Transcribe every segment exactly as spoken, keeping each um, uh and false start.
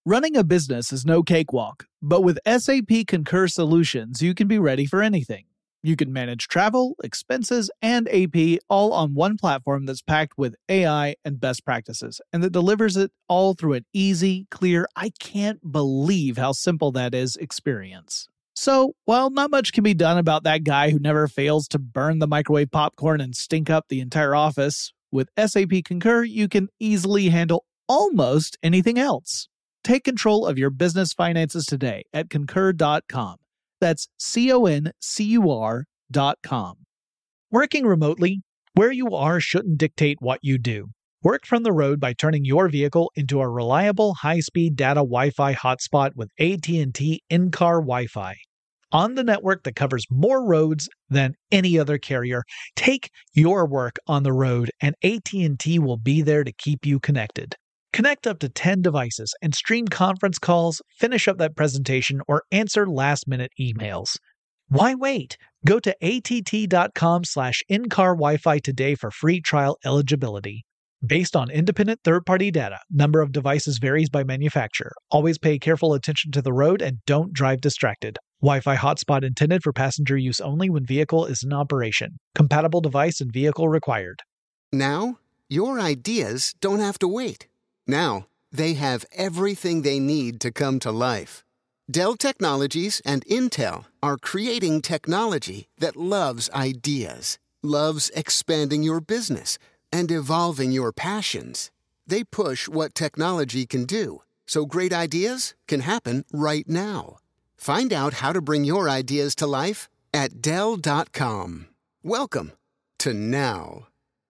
Running a business is no cakewalk, but with S A P Concur Solutions, you can be ready for anything. You can manage travel, expenses, and A P all on one platform that's packed with A I and best practices, and that delivers it all through an easy, clear, I can't believe how simple that is experience. So, while not much can be done about that guy who never fails to burn the microwave popcorn and stink up the entire office, with S A P Concur, you can easily handle almost anything else. Take control of your business finances today at concur dot com. That's C O N C U R dot com. Working remotely, where you are shouldn't dictate what you do. Work from the road by turning your vehicle into a reliable high-speed data Wi-Fi hotspot with A T and T in-car Wi-Fi. On the network that covers more roads than any other carrier, take your work on the road and A T and T will be there to keep you connected. Connect up to ten devices and stream conference calls, finish up that presentation, or answer last-minute emails. Why wait? Go to A T T dot com slash in-car Wi-Fi today for free trial eligibility. Based on independent third-party data, number of devices varies by manufacturer. Always pay careful attention to the road and don't drive distracted. Wi-Fi hotspot intended for passenger use only when vehicle is in operation. Compatible device and vehicle required. Now, your ideas don't have to wait. Now, they have everything they need to come to life. Dell Technologies and Intel are creating technology that loves ideas, loves expanding your business, and evolving your passions. They push what technology can do, so great ideas can happen right now. Find out how to bring your ideas to life at Dell dot com. Welcome to now.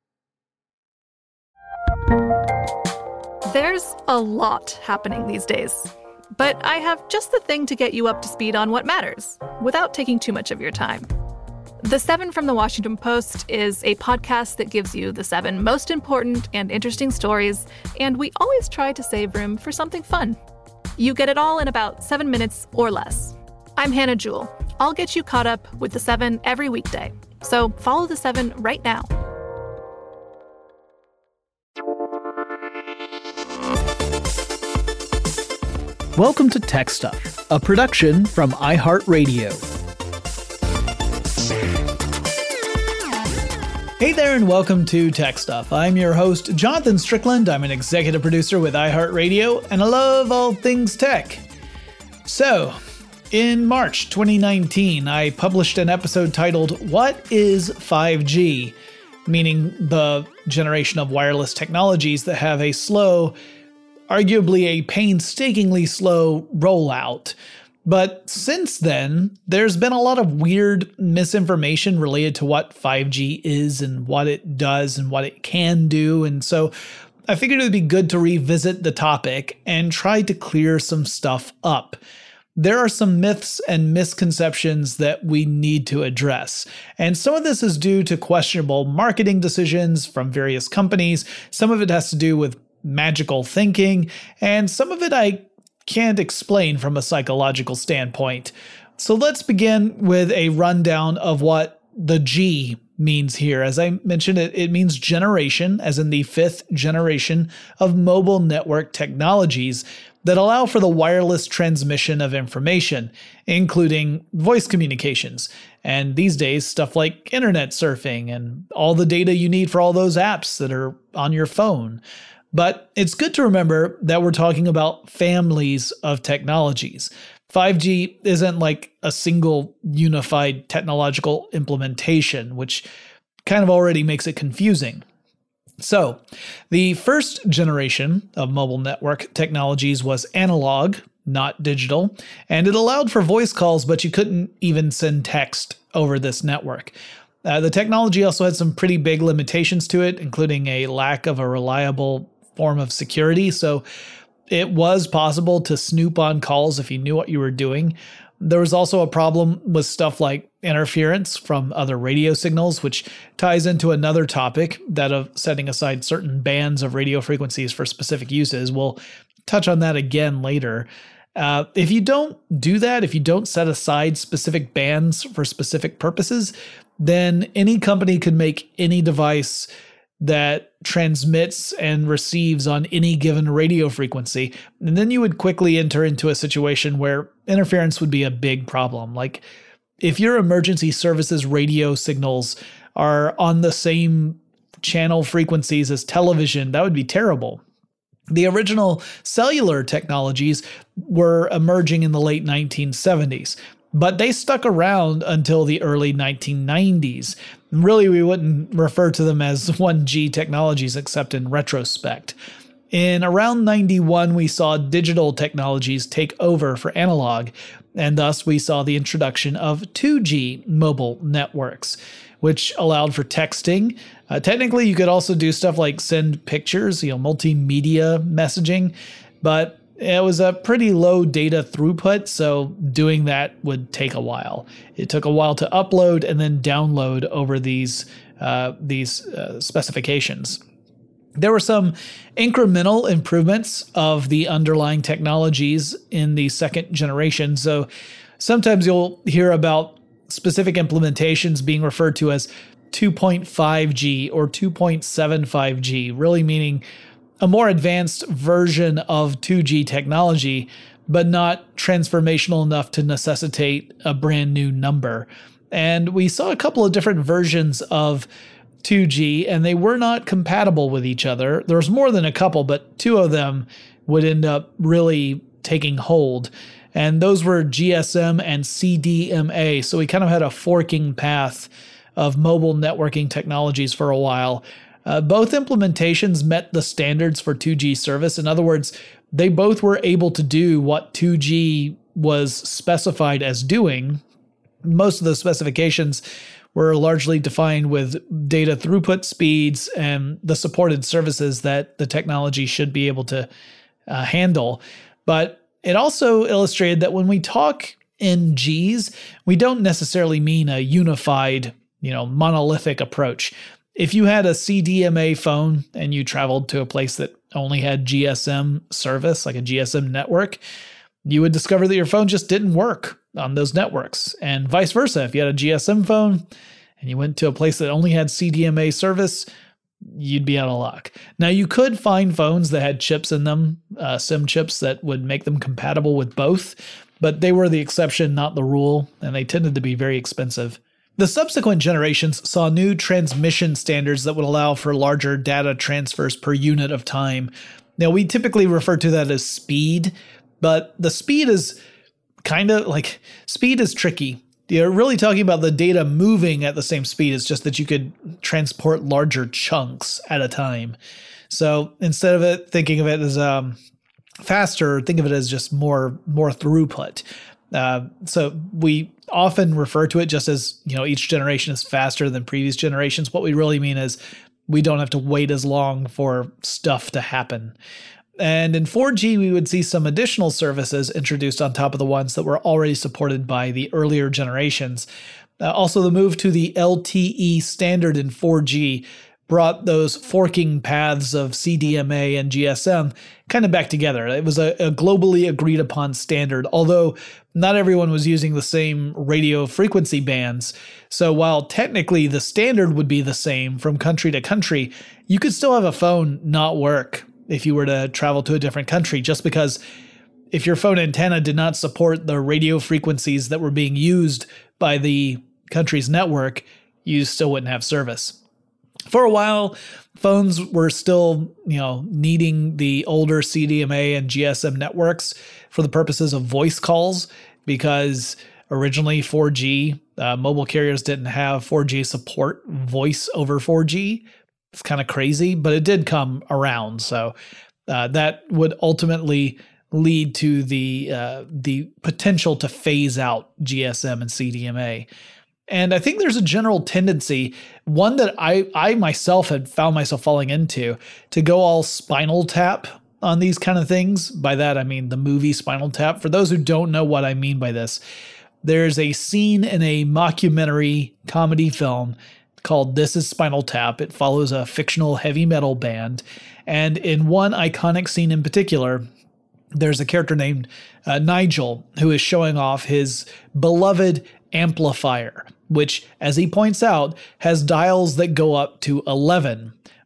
There's a lot happening these days, but I have just the thing to get you up to speed on what matters, without taking too much of your time. The Seven from the Washington Post is a podcast that gives you the seven most important and interesting stories, and we always try to save room for something fun. You get it all in about seven minutes or less. I'm Hannah Jewell. I'll get you caught up with the Seven every weekday, so follow the Seven right now. Welcome to Tech Stuff, a production from iHeartRadio. Hey there and welcome to Tech Stuff. I'm your host, Jonathan Strickland. I'm an executive producer with iHeartRadio, and I love all things tech. So, in March twenty nineteen, I published an episode titled, What is five G? Meaning the generation of wireless technologies that have a slow, arguably a painstakingly slow rollout. But since then, there's been a lot of weird misinformation related to what five G is and what it does and what it can do. And so I figured it would be good to revisit the topic and try to clear some stuff up. There are some myths and misconceptions that we need to address. And some of this is due to questionable marketing decisions from various companies. Some of it has to do with magical thinking, and some of it I can't explain from a psychological standpoint. So let's begin with a rundown of what the G means here. As I mentioned, it, it means generation, as in the fifth generation of mobile network technologies that allow for the wireless transmission of information, including voice communications. And these days, stuff like internet surfing and all the data you need for all those apps that are on your phone. But it's good to remember that we're talking about families of technologies. five G isn't like a single unified technological implementation, which kind of already makes it confusing. So, the first generation of mobile network technologies was analog, not digital, and it allowed for voice calls, but you couldn't even send text over this network. Uh, the technology also had some pretty big limitations to it, including a lack of a reliable form of security. So it was possible to snoop on calls if you knew what you were doing. There was also a problem with stuff like interference from other radio signals, which ties into another topic, that of setting aside certain bands of radio frequencies for specific uses. We'll touch on that again later. Uh, if you don't do that, if you don't set aside specific bands for specific purposes, then any company could make any device that transmits and receives on any given radio frequency. And then you would quickly enter into a situation where interference would be a big problem. Like if your emergency services radio signals are on the same channel frequencies as television, that would be terrible. The original cellular technologies were emerging in the late nineteen seventies, but they stuck around until the early nineteen nineties. Really, we wouldn't refer to them as one G technologies except in retrospect. In around ninety-one, we saw digital technologies take over for analog, and thus we saw the introduction of two G mobile networks, which allowed for texting. Uh, technically, you could also do stuff like send pictures, you know, multimedia messaging, but it was a pretty low data throughput, so doing that would take a while. It took a while to upload and then download over these uh, these uh, specifications. There were some incremental improvements of the underlying technologies in the second generation. So sometimes you'll hear about specific implementations being referred to as two point five G or two point seven five G, really meaning a more advanced version of two G technology, but not transformational enough to necessitate a brand new number. And we saw a couple of different versions of two G, and they were not compatible with each other. There was more than a couple, but two of them would end up really taking hold. And those were G S M and C D M A. So we kind of had a forking path of mobile networking technologies for a while. Uh, both implementations met the standards for two G service. In other words, they both were able to do what two G was specified as doing. Most of the specifications were largely defined with data throughput speeds and the supported services that the technology should be able to uh, handle. But it also illustrated that when we talk in Gs, we don't necessarily mean a unified, you know, monolithic approach. If you had a C D M A phone and you traveled to a place that only had G S M service, like a G S M network, you would discover that your phone just didn't work on those networks. And vice versa, if you had a G S M phone and you went to a place that only had C D M A service, you'd be out of luck. Now, you could find phones that had chips in them, uh, SIM chips that would make them compatible with both, but they were the exception, not the rule, and they tended to be very expensive. The subsequent generations saw new transmission standards that would allow for larger data transfers per unit of time. Now, we typically refer to that as speed, but the speed is kind of like, speed is tricky. You're really talking about the data moving at the same speed. It's just that you could transport larger chunks at a time. So instead of it thinking of it as um, faster, think of it as just more more throughput. Uh, so we often refer to it just as, you know, each generation is faster than previous generations. What we really mean is we don't have to wait as long for stuff to happen. And in four G, we would see some additional services introduced on top of the ones that were already supported by the earlier generations. Uh, also, the move to the L T E standard in four G brought those forking paths of C D M A and G S M kind of back together. It was a, a globally agreed upon standard, although not everyone was using the same radio frequency bands. So while technically the standard would be the same from country to country, you could still have a phone not work if you were to travel to a different country, just because if your phone antenna did not support the radio frequencies that were being used by the country's network, you still wouldn't have service. For a while, phones were still, you know, needing the older C D M A and G S M networks for the purposes of voice calls, because originally four G, uh, mobile carriers didn't have four G support voice over four G. It's kind of crazy, but it did come around. So uh, that would ultimately lead to the uh, the potential to phase out G S M and C D M A. And I think there's a general tendency, one that I, I myself had found myself falling into, to go all Spinal Tap on these kind of things. By that, I mean the movie Spinal Tap. For those who don't know what I mean by this, there's a scene in a mockumentary comedy film called This Is Spinal Tap. It follows a fictional heavy metal band. And in one iconic scene in particular, there's a character named uh, Nigel who is showing off his beloved amplifier, which, as he points out, has dials that go up to eleven.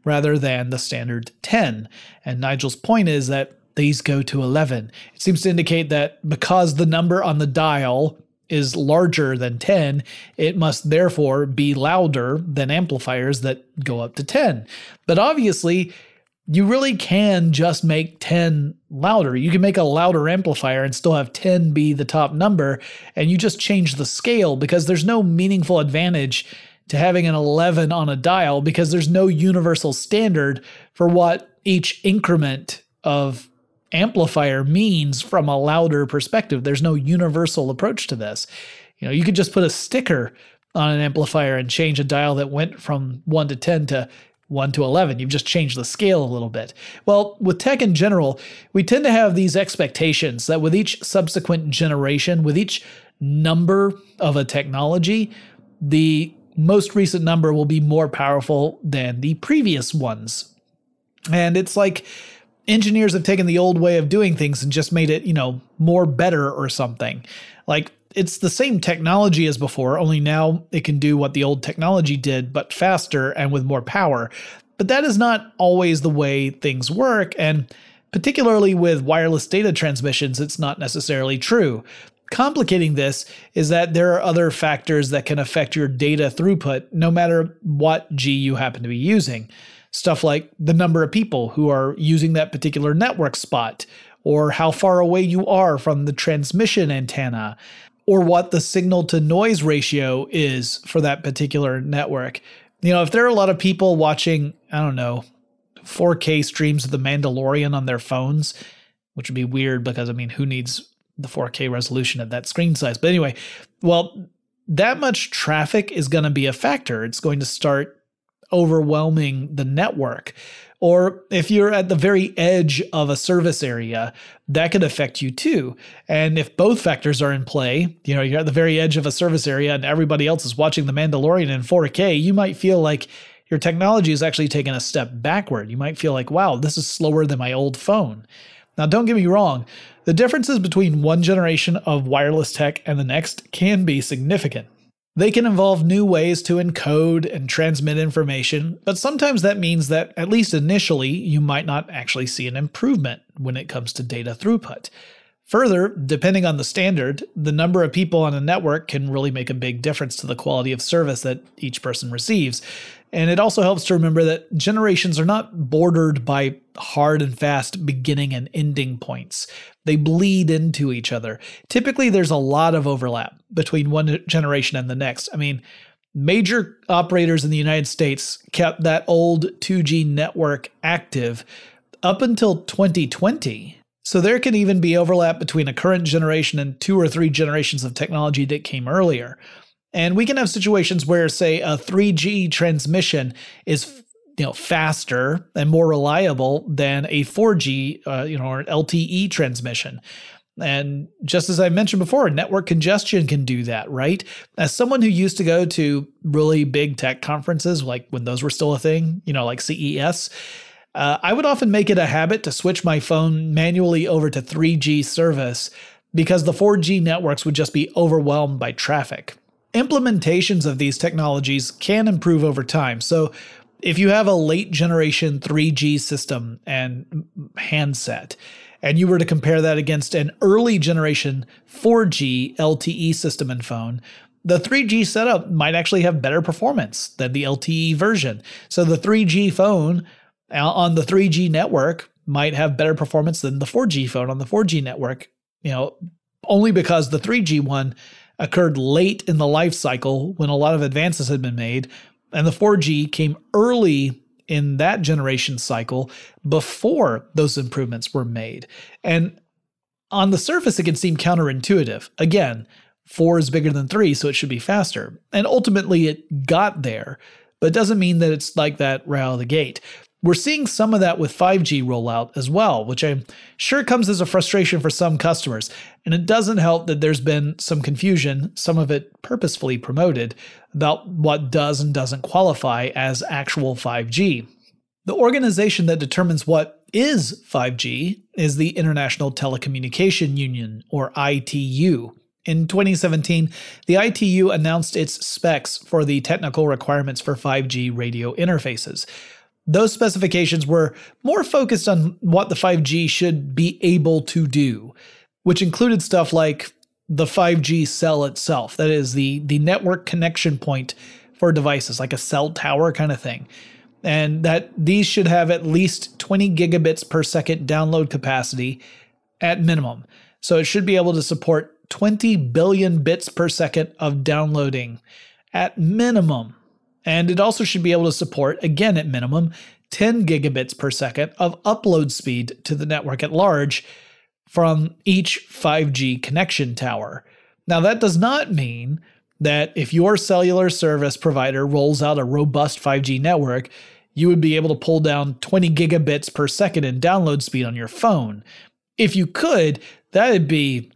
rather than the standard ten. And Nigel's point is that these go to eleven. It seems to indicate that because the number on the dial is larger than ten, it must therefore be louder than amplifiers that go up to ten. But obviously, you really can just make ten louder. You can make a louder amplifier and still have ten be the top number, and you just change the scale because there's no meaningful advantage to having an eleven on a dial because there's no universal standard for what each increment of amplifier means from a louder perspective. There's no universal approach to this. You know, you could just put a sticker on an amplifier and change a dial that went from one to ten to one to eleven. You've just changed the scale a little bit. Well, with tech in general, we tend to have these expectations that with each subsequent generation, with each number of a technology, the most recent number will be more powerful than the previous ones. And it's like engineers have taken the old way of doing things and just made it, you know, more better or something. Like, it's the same technology as before, only now it can do what the old technology did, but faster and with more power. But that is not always the way things work, and particularly with wireless data transmissions, it's not necessarily true. Complicating this is that there are other factors that can affect your data throughput no matter what G you happen to be using. Stuff like the number of people who are using that particular network spot, or how far away you are from the transmission antenna, or what the signal to noise ratio is for that particular network. You know, if there are a lot of people watching, I don't know, four K streams of The Mandalorian on their phones, which would be weird because, I mean, who needs the four K resolution at that screen size? But anyway, well, that much traffic is going to be a factor. It's going to start overwhelming the network. Or if you're at the very edge of a service area, that could affect you too. And if both factors are in play, you know, you're at the very edge of a service area and everybody else is watching The Mandalorian in four K, you might feel like your technology is actually taking a step backward. You might feel like, wow, this is slower than my old phone. Now, don't get me wrong. The differences between one generation of wireless tech and the next can be significant. They can involve new ways to encode and transmit information, but sometimes that means that, at least initially, you might not actually see an improvement when it comes to data throughput. Further, depending on the standard, the number of people on a network can really make a big difference to the quality of service that each person receives. And it also helps to remember that generations are not bordered by hard and fast beginning and ending points. They bleed into each other. Typically, there's a lot of overlap between one generation and the next. I mean, major operators in the United States kept that old two G network active up until twenty twenty. So there can even be overlap between a current generation and two or three generations of technology that came earlier. And we can have situations where, say, a three G transmission is, you know, faster and more reliable than a four G, uh, you know, or an L T E transmission. And just as I mentioned before, network congestion can do that, right? As someone who used to go to really big tech conferences, like when those were still a thing, you know, like C E S, uh, I would often make it a habit to switch my phone manually over to three G service because the four G networks would just be overwhelmed by traffic. Implementations of these technologies can improve over time. So if you have a late generation three G system and handset, and you were to compare that against an early generation four G L T E system and phone, the three G setup might actually have better performance than the L T E version. So the three G phone on the three G network might have better performance than the four G phone on the four G network, you know, only because the three G one occurred late in the life cycle when a lot of advances had been made, and the four G came early in that generation cycle before those improvements were made. And on the surface, it can seem counterintuitive. Again, four is bigger than three, so it should be faster. And ultimately, it got there, but it doesn't mean that it's like that right out of the gate. We're seeing some of that with five G rollout as well, which I'm sure comes as a frustration for some customers. And it doesn't help that there's been some confusion, some of it purposefully promoted, about what does and doesn't qualify as actual five G. The organization that determines what is five G is the International Telecommunication Union, or I T U. In twenty seventeen, the I T U announced its specs for the technical requirements for five G radio interfaces. Those specifications were more focused on what the five G should be able to do, which included stuff like the five G cell itself, that is the, the network connection point for devices, like a cell tower kind of thing. And that these should have at least twenty gigabits per second download capacity at minimum. So it should be able to support twenty billion bits per second of downloading at minimum. And it also should be able to support, again at minimum, ten gigabits per second of upload speed to the network at large from each five G connection tower. Now, that does not mean that if your cellular service provider rolls out a robust five G network, you would be able to pull down twenty gigabits per second in download speed on your phone. If you could, that would be,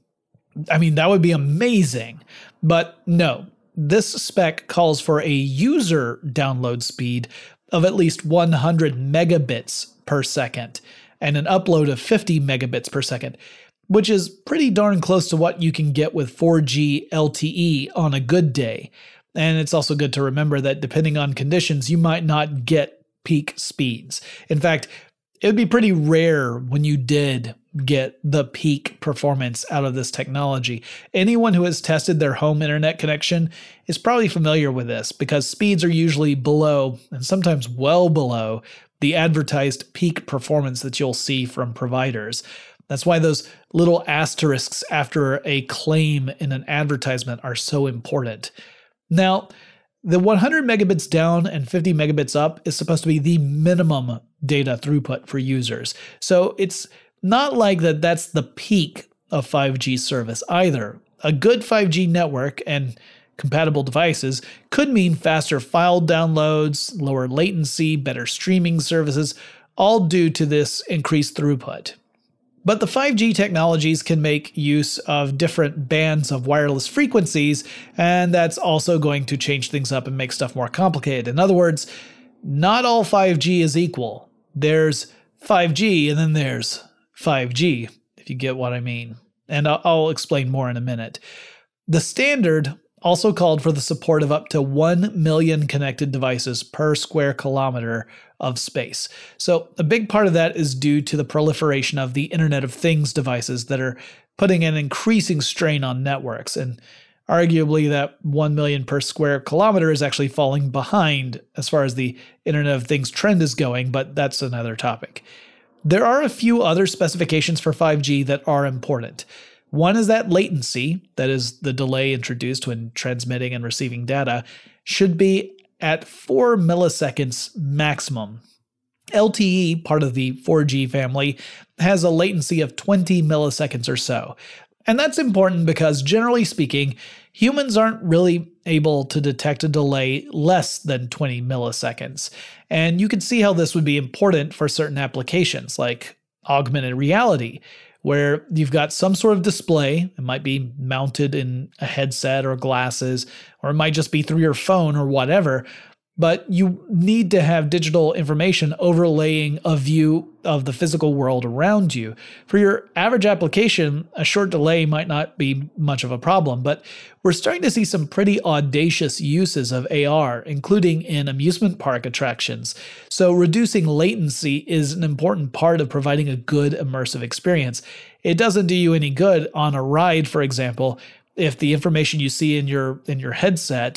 I mean, that would be amazing. But no, this spec calls for a user download speed of at least one hundred megabits per second and an upload of fifty megabits per second, which is pretty darn close to what you can get with four G L T E on a good day. And it's also good to remember that depending on conditions, you might not get peak speeds. In fact, it would be pretty rare when you did get the peak performance out of this technology. Anyone who has tested their home internet connection is probably familiar with this because speeds are usually below, and sometimes well below, the advertised peak performance that you'll see from providers. That's why those little asterisks after a claim in an advertisement are so important. Now, the one hundred megabits down and fifty megabits up is supposed to be the minimum data throughput for users. So it's not like that that's the peak of five G service either. A good five G network and compatible devices could mean faster file downloads, lower latency, better streaming services, all due to this increased throughput. But the five G technologies can make use of different bands of wireless frequencies, and that's also going to change things up and make stuff more complicated. In other words, not all five G is equal. There's five G and then there's five G, if you get what I mean. And I'll explain more in a minute. The standard also called for the support of up to one million connected devices per square kilometer of space. So a big part of that is due to the proliferation of the Internet of Things devices that are putting an increasing strain on networks. And arguably that one million per square kilometer is actually falling behind as far as the Internet of Things trend is going, but that's another topic. There are a few other specifications for five G that are important. One is that latency, that is the delay introduced when transmitting and receiving data, should be at four milliseconds maximum. L T E, part of the four G family, has a latency of twenty milliseconds or so. And that's important because, generally speaking, humans aren't really able to detect a delay less than twenty milliseconds. And you can see how this would be important for certain applications, like augmented reality, where you've got some sort of display. It might be mounted in a headset or glasses, or it might just be through your phone or whatever. But you need to have digital information overlaying a view of the physical world around you. For your average application, a short delay might not be much of a problem, but we're starting to see some pretty audacious uses of A R, including in amusement park attractions. So reducing latency is an important part of providing a good immersive experience. It doesn't do you any good on a ride, for example, if the information you see in your in your headset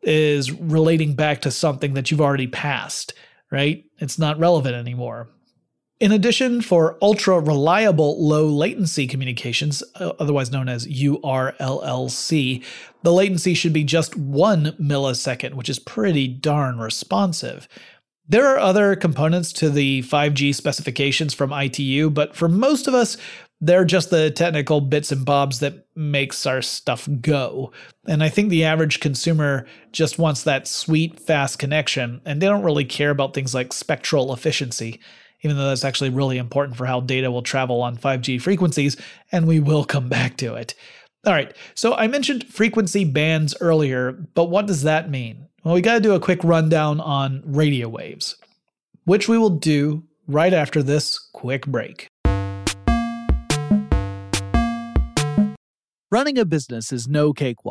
is relating back to something that you've already passed, right? It's not relevant anymore. In addition, for ultra-reliable low-latency communications, otherwise known as U R L L C, the latency should be just one millisecond, which is pretty darn responsive. There are other components to the five G specifications from I T U, but for most of us, they're just the technical bits and bobs that makes our stuff go. And I think the average consumer just wants that sweet, fast connection, and they don't really care about things like spectral efficiency, even though that's actually really important for how data will travel on five G frequencies, and we will come back to it. All right, so I mentioned frequency bands earlier, but what does that mean? Well, we got to do a quick rundown on radio waves, which we will do right after this quick break. Running a business is no cakewalk.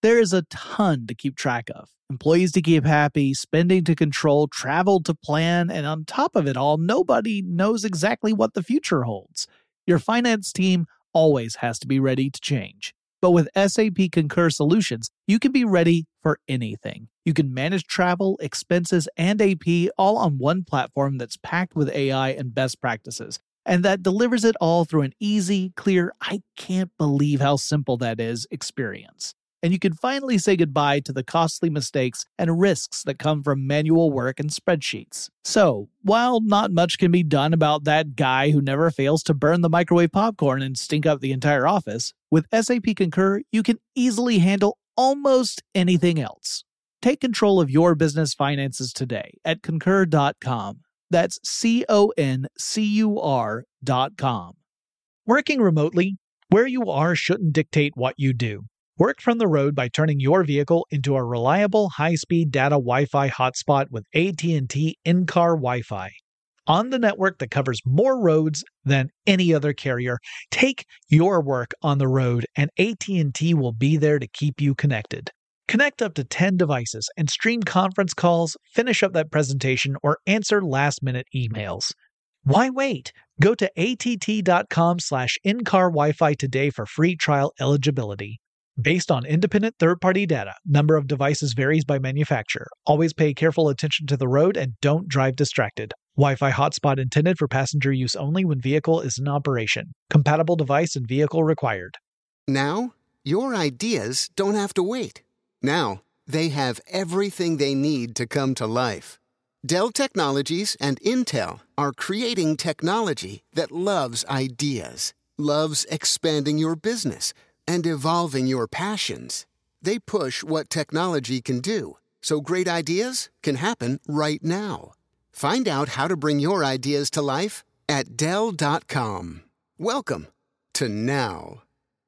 There is a ton to keep track of. Employees to keep happy, spending to control, travel to plan, and on top of it all, nobody knows exactly what the future holds. Your finance team always has to be ready to change. But with S A P Concur Solutions, you can be ready for anything. You can manage travel, expenses, and A P all on one platform that's packed with A I and best practices, and that delivers it all through an easy, clear, I can't believe how simple that is experience. And you can finally say goodbye to the costly mistakes and risks that come from manual work and spreadsheets. So, while not much can be done about that guy who never fails to burn the microwave popcorn and stink up the entire office, with S A P Concur, you can easily handle almost anything else. Take control of your business finances today at concur dot com. That's C O N C U R dot com. Working remotely, where you are shouldn't dictate what you do. Work from the road by turning your vehicle into a reliable high-speed data Wi-Fi hotspot with A T and T in-car Wi-Fi. On the network that covers more roads than any other carrier, take your work on the road and A T and T will be there to keep you connected. Connect up to ten devices and stream conference calls, finish up that presentation, or answer last-minute emails. Why wait? Go to A T T dot com slash in-car Wi-Fi today for free trial eligibility. Based on independent third-party data, number of devices varies by manufacturer. Always pay careful attention to the road and don't drive distracted. Wi-Fi hotspot intended for passenger use only when vehicle is in operation. Compatible device and vehicle required. Now, your ideas don't have to wait. Now, they have everything they need to come to life. Dell Technologies and Intel are creating technology that loves ideas, loves expanding your business, and evolving your passions. They push what technology can do, so great ideas can happen right now. Find out how to bring your ideas to life at Dell dot com. Welcome to now.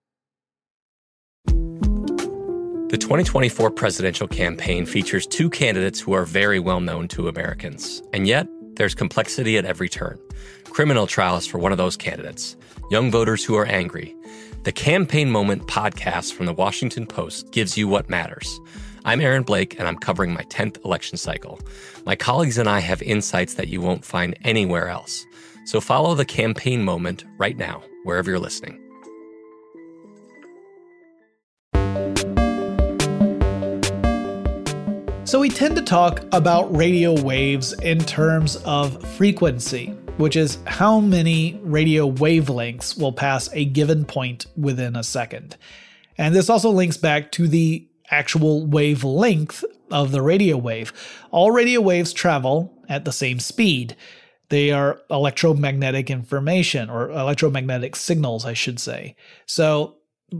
The twenty twenty-four presidential campaign features two candidates who are very well known to Americans. And yet, there's complexity at every turn. Criminal trials for one of those candidates. Young voters who are angry. The Campaign Moment podcast from the Washington Post gives you what matters. I'm Aaron Blake, and I'm covering my tenth election cycle. My colleagues and I have insights that you won't find anywhere else. So follow the Campaign Moment right now, wherever you're listening. So we tend to talk about radio waves in terms of frequency, which is how many radio wavelengths will pass a given point within a second. And this also links back to the actual wavelength of the radio wave. All radio waves travel at the same speed. They are electromagnetic information, or electromagnetic signals, I should say. So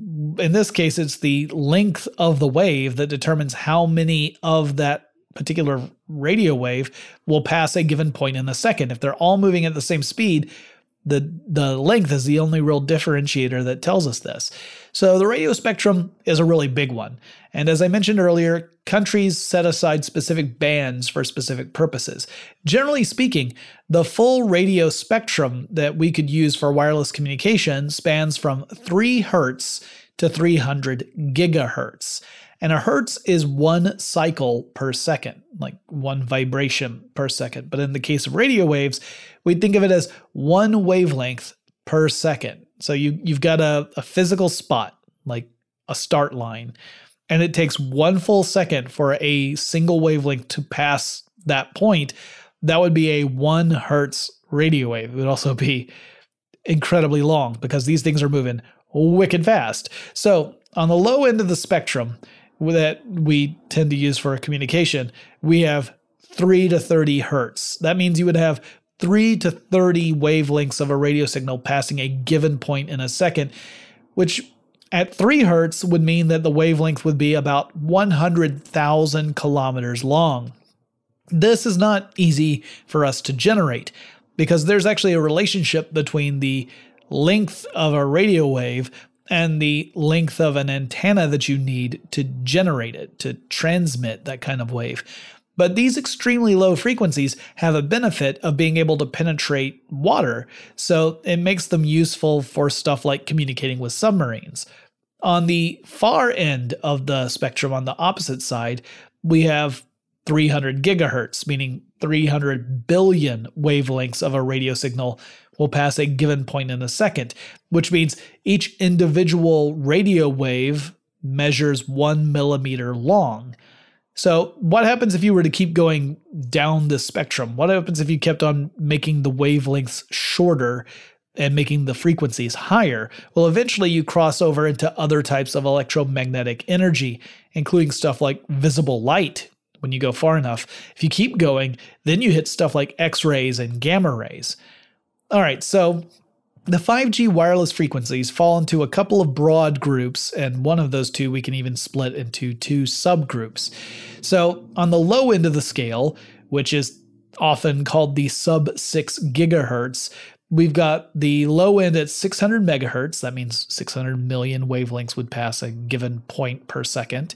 in this case, it's the length of the wave that determines how many of that particular radio wave will pass a given point in a second. If they're all moving at the same speed, the the length is the only real differentiator that tells us this. So the radio spectrum is a really big one. And as I mentioned earlier, countries set aside specific bands for specific purposes. Generally speaking, the full radio spectrum that we could use for wireless communication spans from three hertz to three hundred gigahertz. And a hertz is one cycle per second, like one vibration per second. But in the case of radio waves, we think of it as one wavelength per second. So you, you've got a, a physical spot, like a start line, and it takes one full second for a single wavelength to pass that point. That would be a one hertz radio wave. It would also be incredibly long because these things are moving wicked fast. So on the low end of the spectrum that we tend to use for communication, we have three to thirty hertz. That means you would have three to thirty wavelengths of a radio signal passing a given point in a second, which at three hertz would mean that the wavelength would be about one hundred thousand kilometers long. This is not easy for us to generate because there's actually a relationship between the length of a radio wave and the length of an antenna that you need to generate it, to transmit that kind of wave. But these extremely low frequencies have a benefit of being able to penetrate water, so it makes them useful for stuff like communicating with submarines. On the far end of the spectrum, on the opposite side, we have three hundred gigahertz, meaning three hundred billion wavelengths of a radio signal will pass a given point in a second, which means each individual radio wave measures one millimeter long. So what happens if you were to keep going down the spectrum? What happens if you kept on making the wavelengths shorter and making the frequencies higher? Well, eventually you cross over into other types of electromagnetic energy, including stuff like visible light when you go far enough. If you keep going, then you hit stuff like X-rays and gamma rays. All right, so the five G wireless frequencies fall into a couple of broad groups, and one of those two we can even split into two subgroups. So on the low end of the scale, which is often called the sub six gigahertz, we've got the low end at six hundred megahertz. That means six hundred million wavelengths would pass a given point per second,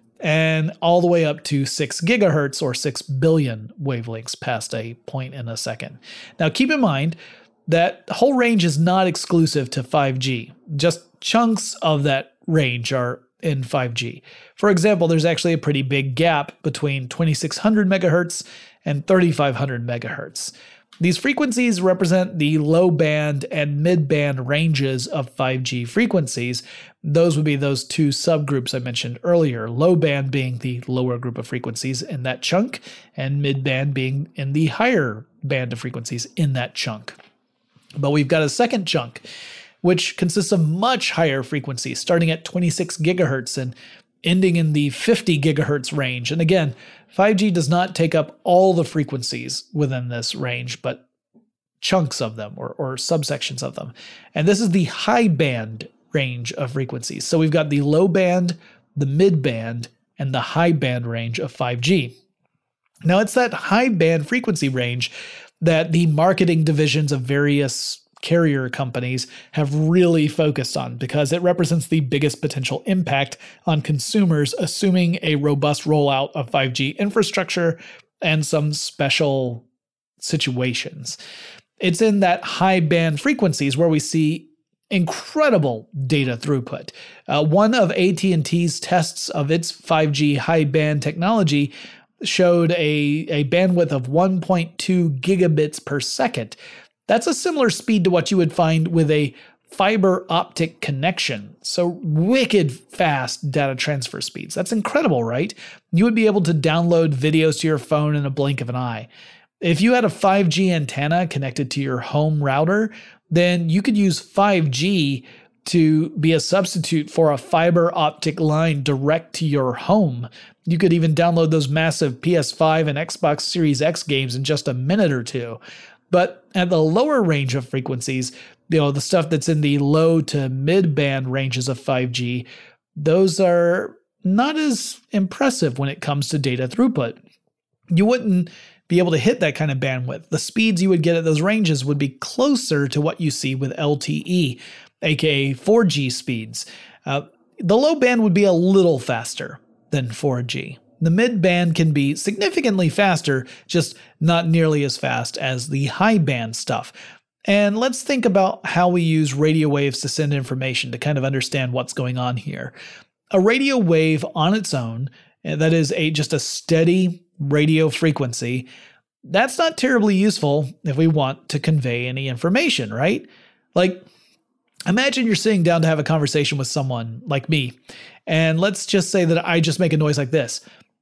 and all the way up to six gigahertz or six billion wavelengths past a point in a second. Now keep in mind that whole range is not exclusive to five G. Just chunks of that range are in five G. For example, there's actually a pretty big gap between twenty-six hundred megahertz and thirty-five hundred megahertz. These frequencies represent the low band and mid band ranges of five G frequencies. Those would be those two subgroups I mentioned earlier, low band being the lower group of frequencies in that chunk, and mid band being in the higher band of frequencies in that chunk. But we've got a second chunk, which consists of much higher frequencies, starting at twenty-six gigahertz and ending in the fifty gigahertz range. And again, five G does not take up all the frequencies within this range, but chunks of them or, or subsections of them. And this is the high band range of frequencies. So we've got the low band, the mid band, and the high band range of five G. Now it's that high band frequency range that the marketing divisions of various carrier companies have really focused on, because it represents the biggest potential impact on consumers, assuming a robust rollout of five G infrastructure and some special situations. It's in that high band frequencies where we see incredible data throughput. Uh, one of A T and T's tests of its five G high band technology showed a, a bandwidth of one point two gigabits per second. That's a similar speed to what you would find with a fiber optic connection. So wicked fast data transfer speeds. That's incredible, right? You would be able to download videos to your phone in a blink of an eye. If you had a five G antenna connected to your home router, then you could use five G to be a substitute for a fiber optic line direct to your home. You could even download those massive P S five and Xbox Series X games in just a minute or two. But at the lower range of frequencies, you know, the stuff that's in the low to mid band ranges of five G, those are not as impressive when it comes to data throughput. You wouldn't be able to hit that kind of bandwidth. The speeds you would get at those ranges would be closer to what you see with L T E, aka four G speeds. Uh, the low band would be a little faster than four G. The mid band can be significantly faster, just not nearly as fast as the high band stuff. And let's think about how we use radio waves to send information to kind of understand what's going on here. A radio wave on its own, that is a just a steady radio frequency, that's not terribly useful if we want to convey any information, right? Like, imagine you're sitting down to have a conversation with someone like me, and let's just say that I just make a noise like this.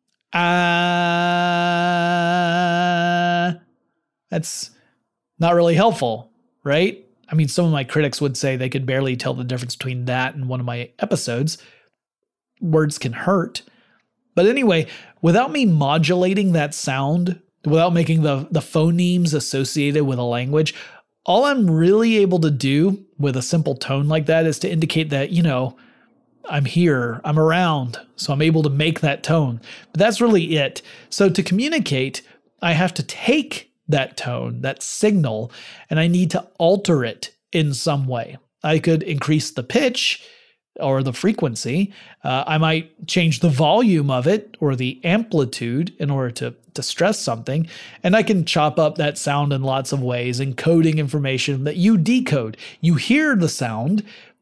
Ah, uh, that's not really helpful, right? I mean, some of my critics would say they could barely tell the difference between that and one of my episodes. Words can hurt. But anyway, without me modulating that sound, without making the, the phonemes associated with a language, all I'm really able to do with a simple tone like that is to indicate that, you know, I'm here, I'm around, so I'm able to make that tone. But that's really it. So to communicate, I have to take that tone, that signal, and I need to alter it in some way. I could increase the pitch or the frequency. Uh, I might change the volume of it or the amplitude in order to, to stress something. And I can chop up that sound in lots of ways, encoding information that you decode. You hear the sound,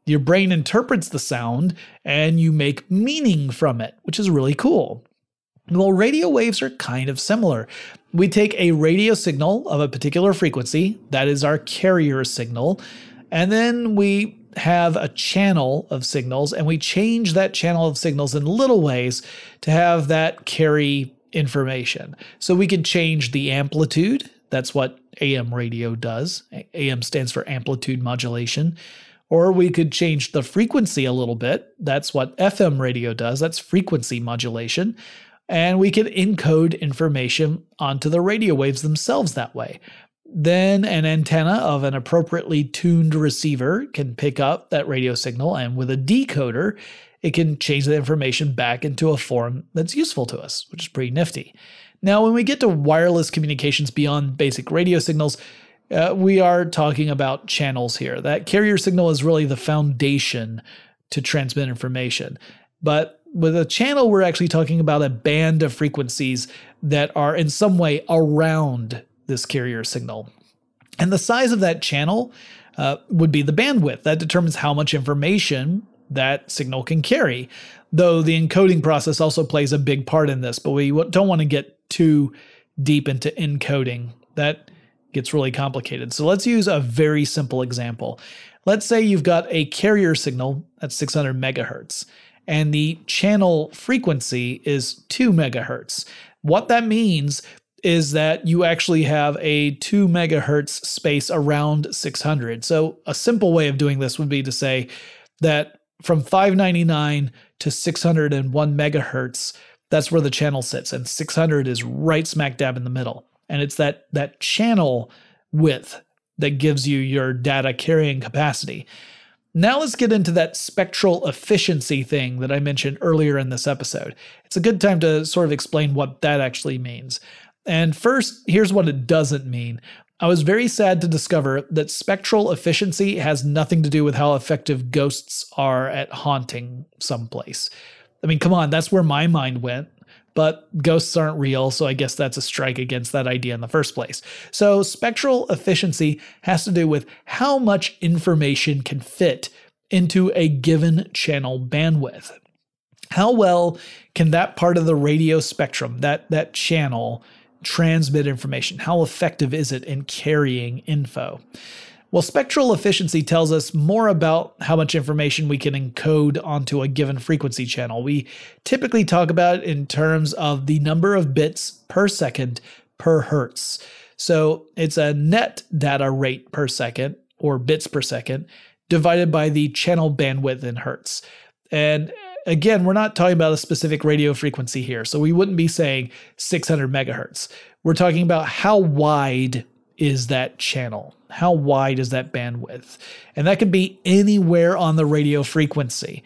Your brain interprets the sound and you make meaning from it, which is really cool. Well, radio waves are kind of similar. We take a radio signal of a particular frequency, that is our carrier signal, and then we have a channel of signals, and we change that channel of signals in little ways to have that carry information. So we could change the amplitude. That's what A M radio does. A M stands for amplitude modulation. Or we could change the frequency a little bit. That's what F M radio does. That's frequency modulation. And we could encode information onto the radio waves themselves that way. Then an antenna of an appropriately tuned receiver can pick up that radio signal, and with a decoder, it can change the information back into a form that's useful to us, which is pretty nifty. Now, when we get to wireless communications beyond basic radio signals, uh, we are talking about channels here. That carrier signal is really the foundation to transmit information. But with a channel, we're actually talking about a band of frequencies that are in some way around this carrier signal. And the size of that channel uh, would be the bandwidth. That determines how much information that signal can carry, though the encoding process also plays a big part in this, but we don't want to get too deep into encoding. That gets really complicated. So let's use a very simple example. Let's say you've got a carrier signal at six hundred megahertz, and the channel frequency is two megahertz. What that means is that you actually have a two megahertz space around six hundred. So a simple way of doing this would be to say that from five ninety-nine to six hundred one megahertz, that's where the channel sits, and six hundred is right smack dab in the middle. And it's that, that channel width that gives you your data carrying capacity. Now let's get into that spectral efficiency thing that I mentioned earlier in this episode. It's a good time to sort of explain what that actually means. And first, here's what it doesn't mean. I was very sad to discover that spectral efficiency has nothing to do with how effective ghosts are at haunting someplace. I mean, come on, that's where my mind went. But ghosts aren't real, so I guess that's a strike against that idea in the first place. So spectral efficiency has to do with how much information can fit into a given channel bandwidth. How well can that part of the radio spectrum, that, that channel, transmit information? How effective is it in carrying info? Well, spectral efficiency tells us more about how much information we can encode onto a given frequency channel. We typically talk about it in terms of the number of bits per second per hertz. So it's a net data rate per second, or bits per second, divided by the channel bandwidth in hertz. And again, we're not talking about a specific radio frequency here, so we wouldn't be saying six hundred megahertz. We're talking about how wide is that channel? How wide is that bandwidth? And that could be anywhere on the radio frequency.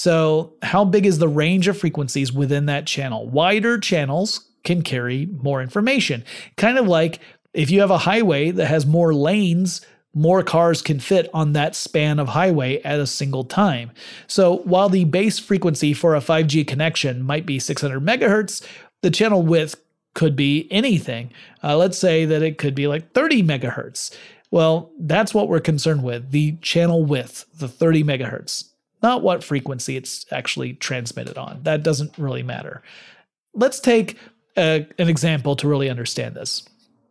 So how big is the range of frequencies within that channel? Wider channels can carry more information. Kind of like if you have a highway that has more lanes, more cars can fit on that span of highway at a single time. So while the base frequency for a five G connection might be six hundred megahertz, the channel width could be anything. Uh, let's say that it could be like thirty megahertz. Well, that's what we're concerned with, the channel width, the thirty megahertz, not what frequency it's actually transmitted on. That doesn't really matter. Let's take a, an example to really understand this.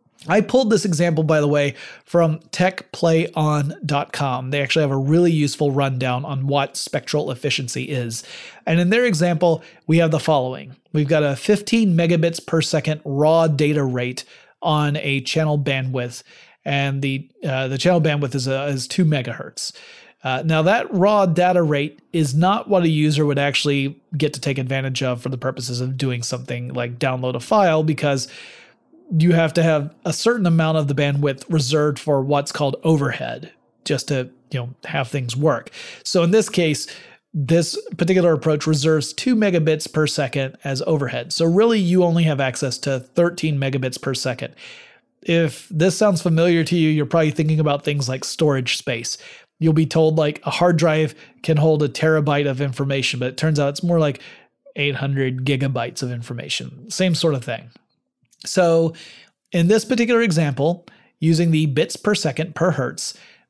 I pulled this example, by the way, from tech play on dot com. They actually have a really useful rundown on what spectral efficiency is. And in their example, we have the following. We've got a fifteen megabits per second raw data rate on a channel bandwidth, and the uh, the channel bandwidth is, uh, is two megahertz. Uh, now that raw data rate is not what a user would actually get to take advantage of for the purposes of doing something like download a file, because you have to have a certain amount of the bandwidth reserved for what's called overhead, just to, you know, have things work. So in this case, this particular approach reserves two megabits per second as overhead. So really you only have access to thirteen megabits per second. If this sounds familiar to you, you're probably thinking about things like storage space. You'll be told like a hard drive can hold a terabyte of information, but it turns out it's more like eight hundred gigabytes of information. Same sort of thing. So in this particular example, using the bits per second per hertz,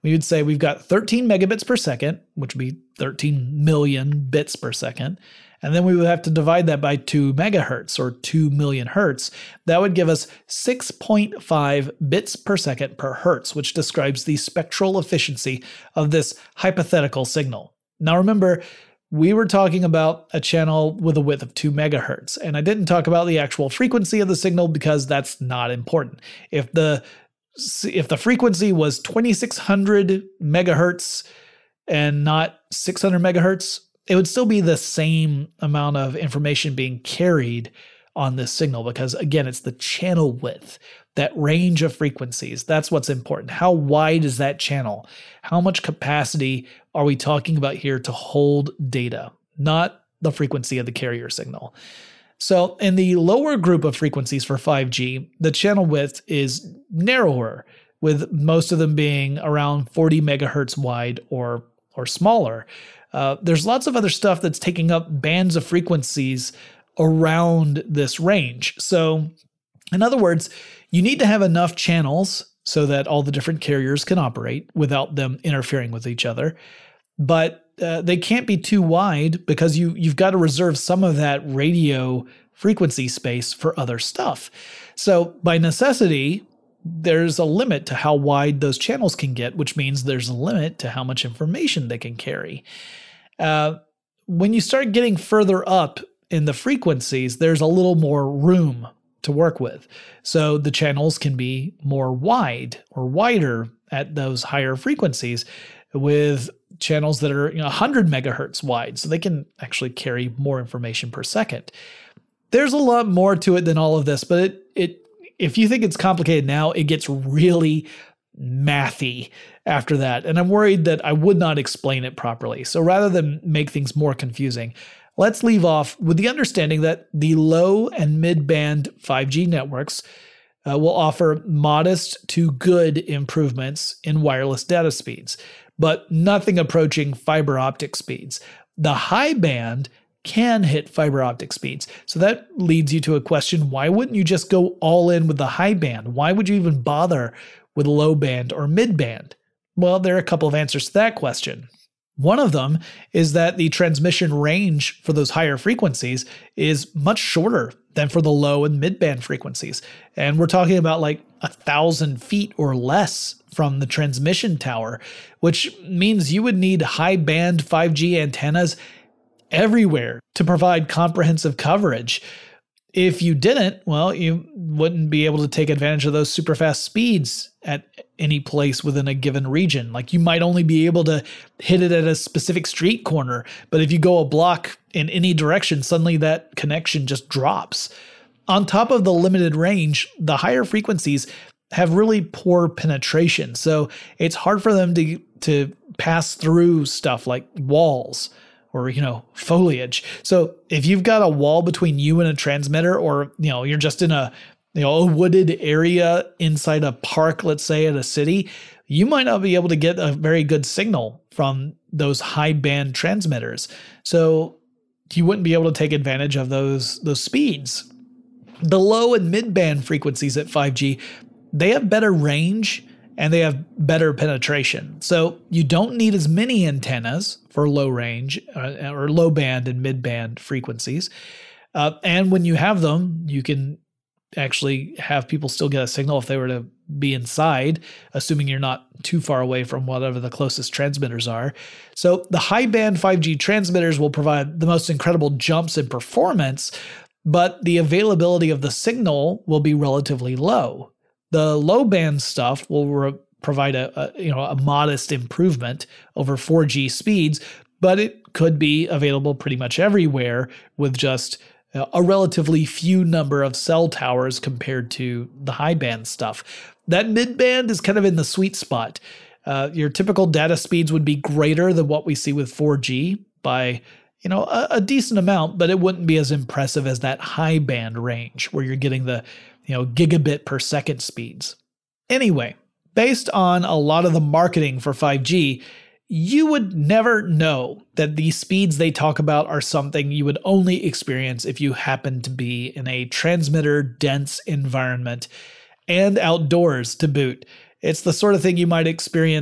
we would say we've got thirteen megabits per second, which would be thirteen million bits per second. And then we would have to divide that by two megahertz or two million hertz. That would give us six point five bits per second per hertz, which describes the spectral efficiency of this hypothetical signal. Now remember, we were talking about a channel with a width of two megahertz, and I didn't talk about the actual frequency of the signal because that's not important. If the if the frequency was twenty-six hundred megahertz and not six hundred megahertz, it would still be the same amount of information being carried on this signal because, again, it's the channel width, that range of frequencies. That's what's important. How wide is that channel? How much capacity are we talking about here to hold data, not the frequency of the carrier signal? So in the lower group of frequencies for five G, the channel width is narrower, with most of them being around forty megahertz wide or, or smaller. Uh, there's lots of other stuff that's taking up bands of frequencies around this range. So in other words, you need to have enough channels so that all the different carriers can operate without them interfering with each other. But uh, they can't be too wide because you, you've got to reserve some of that radio frequency space for other stuff. So by necessity, there's a limit to how wide those channels can get, which means there's a limit to how much information they can carry. Uh, when you start getting further up in the frequencies, there's a little more room to work with. So the channels can be more wide or wider at those higher frequencies, with channels that are, you know, one hundred megahertz wide, so they can actually carry more information per second. There's a lot more to it than all of this, but it it if you think it's complicated now, it gets really mathy after that. And I'm worried that I would not explain it properly. So rather than make things more confusing, let's leave off with the understanding that the low and mid-band five G networks uh, will offer modest to good improvements in wireless data speeds, but nothing approaching fiber optic speeds. The high band can hit fiber optic speeds. So that leads you to a question: why wouldn't you just go all in with the high band? Why would you even bother with low band or mid band? Well, there are a couple of answers to that question. One of them is that the transmission range for those higher frequencies is much shorter than for the low and mid-band frequencies. And we're talking about like a thousand feet or less from the transmission tower, which means you would need high-band five G antennas everywhere to provide comprehensive coverage. If you didn't, well, you wouldn't be able to take advantage of those super fast speeds at any place within a given region. Like, you might only be able to hit it at a specific street corner, but if you go a block in any direction, suddenly that connection just drops. On top of the limited range, the higher frequencies have really poor penetration, so it's hard for them to, to pass through stuff like walls or, you know, foliage. So if you've got a wall between you and a transmitter, or, you know, you're just in a, you know, a wooded area inside a park, let's say at a city, you might not be able to get a very good signal from those high band transmitters. So you wouldn't be able to take advantage of those, those speeds. The low and mid band frequencies at five G, they have better range and they have better penetration. So you don't need as many antennas for low range uh, or low band and mid band frequencies. Uh, and when you have them, you can actually have people still get a signal if they were to be inside, assuming you're not too far away from whatever the closest transmitters are. So the high band five G transmitters will provide the most incredible jumps in performance, but the availability of the signal will be relatively low. The low band stuff will re- provide a, a you know a modest improvement over four G speeds, but it could be available pretty much everywhere with just a relatively few number of cell towers compared to the high band stuff. That mid band is kind of in the sweet spot. Uh, your typical data speeds would be greater than what we see with four G by you know a, a decent amount, but it wouldn't be as impressive as that high band range where you're getting the you know, gigabit per second speeds. Anyway, based on a lot of the marketing for five G, you would never know that these speeds they talk about are something you would only experience if you happen to be in a transmitter-dense environment and outdoors to boot. It's the sort of thing you might experience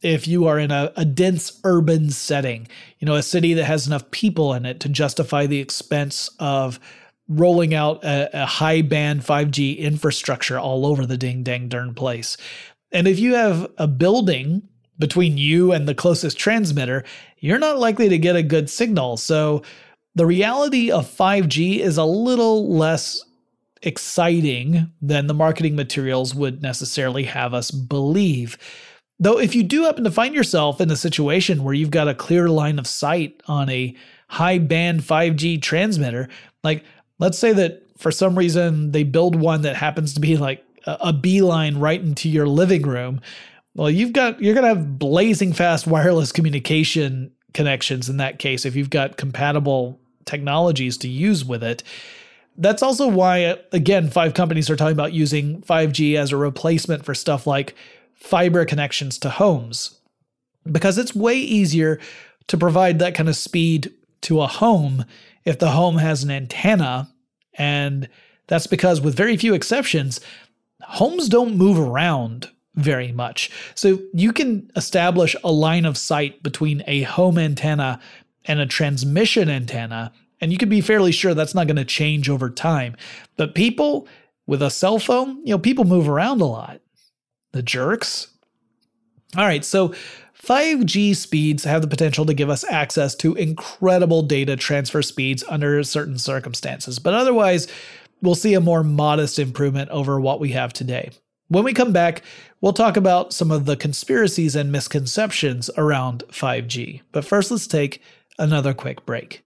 if you are in a, a dense urban setting, you know, a city that has enough people in it to justify the expense of rolling out a, a high band five G infrastructure all over the ding dang darn place. And if you have a building between you and the closest transmitter, you're not likely to get a good signal. So the reality of five G is a little less exciting than the marketing materials would necessarily have us believe. Though if you do happen to find yourself in a situation where you've got a clear line of sight on a high band five G transmitter, like let's say that for some reason they build one that happens to be like a, a beeline right into your living room, well, you've got you're going to have blazing fast wireless communication connections in that case if you've got compatible technologies to use with it. That's also why, again, five companies are talking about using five G as a replacement for stuff like fiber connections to homes, because it's way easier to provide that kind of speed to a home if the home has an antenna. And that's because, with very few exceptions, homes don't move around very much. So you can establish a line of sight between a home antenna and a transmission antenna, and you can be fairly sure that's not going to change over time. But people with a cell phone, you know, people move around a lot. The jerks. All right, so five G speeds have the potential to give us access to incredible data transfer speeds under certain circumstances, but otherwise, we'll see a more modest improvement over what we have today. When we come back, we'll talk about some of the conspiracies and misconceptions around five G. But first, let's take another quick break.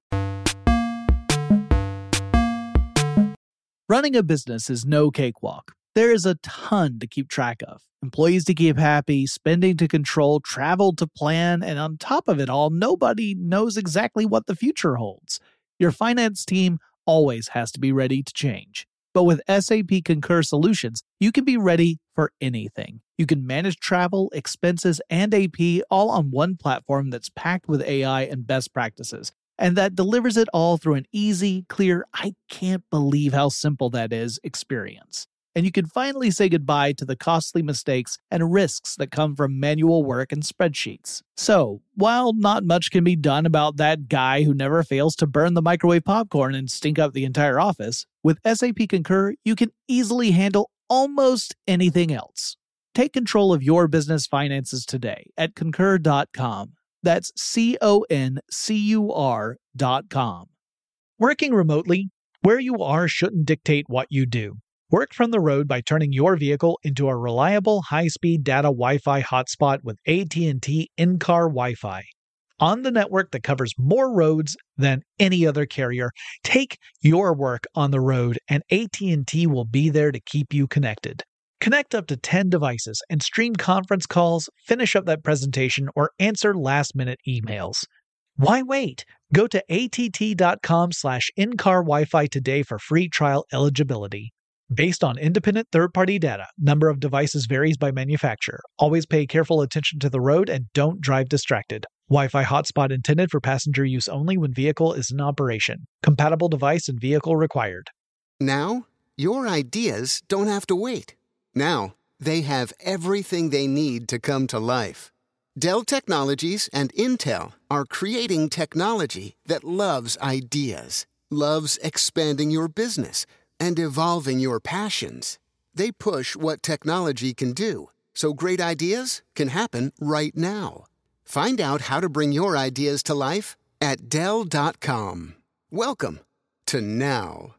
Running a business is no cakewalk. There is a ton to keep track of. Employees to keep happy, spending to control, travel to plan, and on top of it all, nobody knows exactly what the future holds. Your finance team always has to be ready to change. But with S A P Concur Solutions, you can be ready for anything. You can manage travel, expenses, and A P all on one platform that's packed with A I and best practices, and that delivers it all through an easy, clear, I can't believe how simple that is experience. And you can finally say goodbye to the costly mistakes and risks that come from manual work and spreadsheets. So, while not much can be done about that guy who never fails to burn the microwave popcorn and stink up the entire office, with S A P Concur, you can easily handle almost anything else. Take control of your business finances today at concur dot com. That's C O N C U R dot com. Working remotely, where you are shouldn't dictate what you do. Work from the road by turning your vehicle into a reliable high-speed data Wi-Fi hotspot with A T and T in-car Wi-Fi. On the network that covers more roads than any other carrier, take your work on the road and A T and T will be there to keep you connected. Connect up to ten devices and stream conference calls, finish up that presentation, or answer last-minute emails. Why wait? Go to A T T dot com slash in-car Wi-Fi today for free trial eligibility. Based on independent third-party data, number of devices varies by manufacturer. Always pay careful attention to the road and don't drive distracted. Wi-Fi hotspot intended for passenger use only when vehicle is in operation. Compatible device and vehicle required. Now, your ideas don't have to wait. Now, they have everything they need to come to life. Dell Technologies and Intel are creating technology that loves ideas, loves expanding your business, and evolving your passions. They push what technology can do, so great ideas can happen right now. Find out how to bring your ideas to life at Dell dot com. Welcome to now.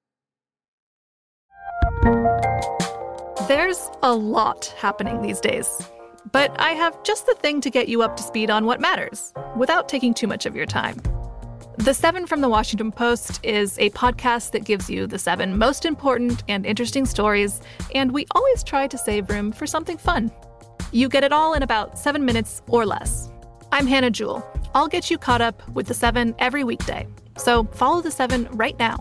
There's a lot happening these days, but I have just the thing to get you up to speed on what matters without taking too much of your time. The Seven from the Washington Post is a podcast that gives you the seven most important and interesting stories, and we always try to save room for something fun. You get it all in about seven minutes or less. I'm Hannah Jewell. I'll get you caught up with the seven every weekday. So follow the seven right now.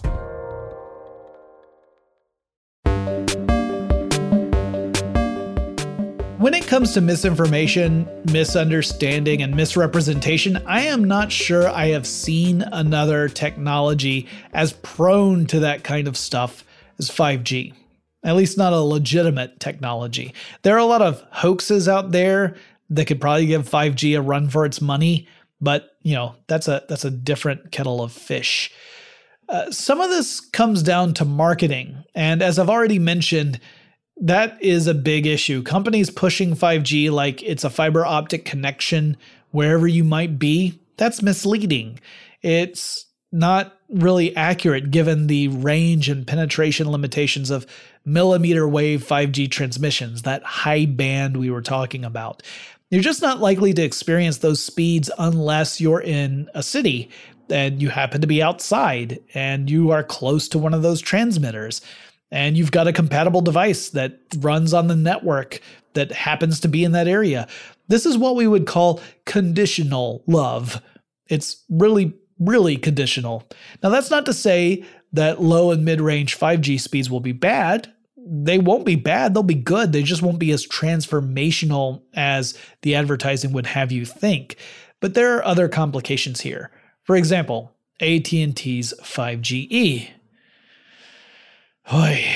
When it comes to misinformation, misunderstanding, and misrepresentation, I am not sure I have seen another technology as prone to that kind of stuff as five G. At least not a legitimate technology. There are a lot of hoaxes out there that could probably give five G a run for its money, but you know, that's a that's a different kettle of fish. Uh, some of this comes down to marketing, and as I've already mentioned, that is a big issue. Companies pushing five G like it's a fiber optic connection wherever you might be, that's misleading. It's not really accurate given the range and penetration limitations of millimeter wave five G transmissions, that high band we were talking about. You're just not likely to experience those speeds unless you're in a city and you happen to be outside and you are close to one of those transmitters and you've got a compatible device that runs on the network that happens to be in that area. This is what we would call conditional love. It's really, really conditional. Now, that's not to say that low and mid-range five G speeds will be bad. They won't be bad. They'll be good. They just won't be as transformational as the advertising would have you think. But there are other complications here. For example, A T and T's five G E. Oy.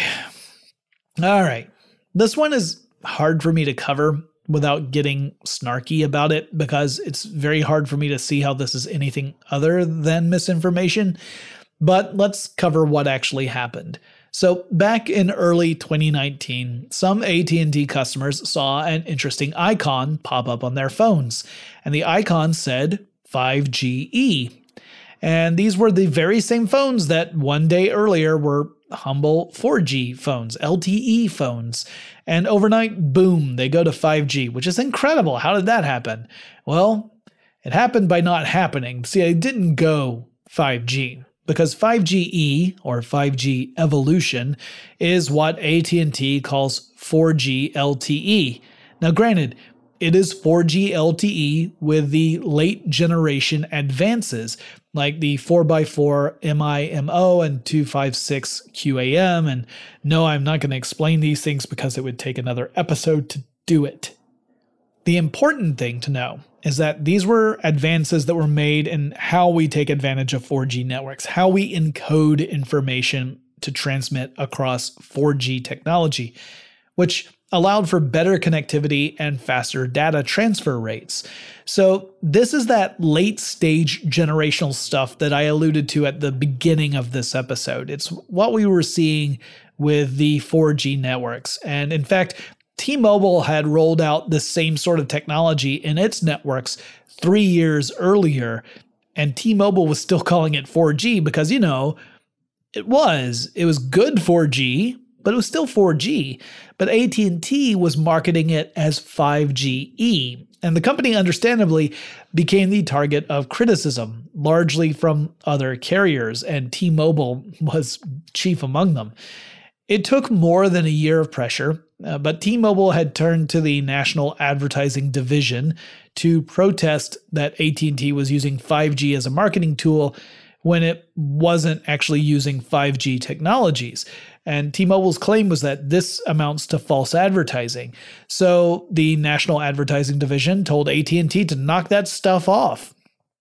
All right. This one is hard for me to cover without getting snarky about it because it's very hard for me to see how this is anything other than misinformation. But let's cover what actually happened. So back in early twenty nineteen, some A T and T customers saw an interesting icon pop up on their phones, and the icon said five G E. And these were the very same phones that one day earlier were humble four G phones, L T E phones. And overnight, boom, they go to five G, which is incredible. How did that happen? Well, it happened by not happening. See, it didn't go five G. Because five G E, or five G evolution, is what A T and T calls four G L T E. Now granted, it is four G L T E with the late generation advances, like the four by four M I M O and two fifty-six Q A M, and no, I'm not going to explain these things because it would take another episode to do it. The important thing to know is that these were advances that were made in how we take advantage of four G networks, how we encode information to transmit across four G technology, which allowed for better connectivity and faster data transfer rates. So this is that late stage generational stuff that I alluded to at the beginning of this episode. It's what we were seeing with the four G networks. And in fact, T-Mobile had rolled out the same sort of technology in its networks three years earlier, and T-Mobile was still calling it four G because, you know, it was. It was good four G, but it was still four G. But A T and T was marketing it as five G E, and the company understandably became the target of criticism, largely from other carriers, and T-Mobile was chief among them. It took more than a year of pressure, uh, but T-Mobile had turned to the National Advertising Division to protest that A T and T was using five G as a marketing tool when it wasn't actually using five G technologies. And T-Mobile's claim was that this amounts to false advertising. So the National Advertising Division told A T and T to knock that stuff off.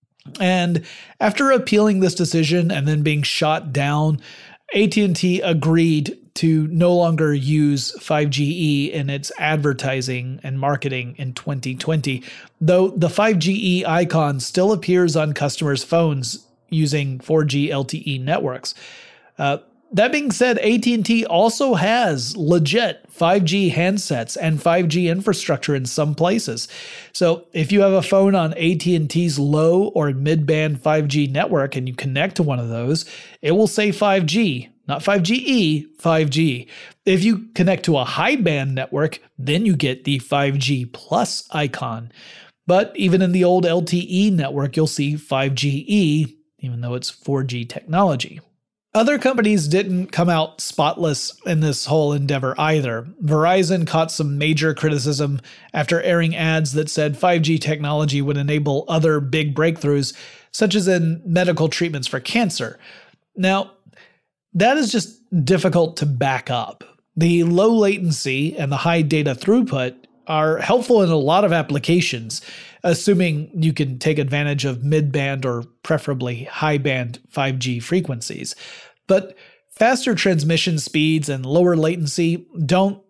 And after appealing this decision and then being shot down, A T and T agreed to no longer use five G E in its advertising and marketing in twenty twenty, though the five G E icon still appears on customers' phones using four G L T E networks. Uh, that being said, A T and T also has legit five G handsets and five G infrastructure in some places. So if you have a phone on A T and T's low or mid-band five G network and you connect to one of those, it will say five G. Not five G E, five G. If you connect to a high-band network, then you get the five G plus icon. But even in the old L T E network, you'll see five G E, even though it's four G technology. Other companies didn't come out spotless in this whole endeavor either. Verizon caught some major criticism after airing ads that said five G technology would enable other big breakthroughs, such as in medical treatments for cancer. Now, that is just difficult to back up. The low latency and the high data throughput are helpful in a lot of applications, assuming you can take advantage of mid-band or preferably high-band five G frequencies. But faster transmission speeds and lower latency don't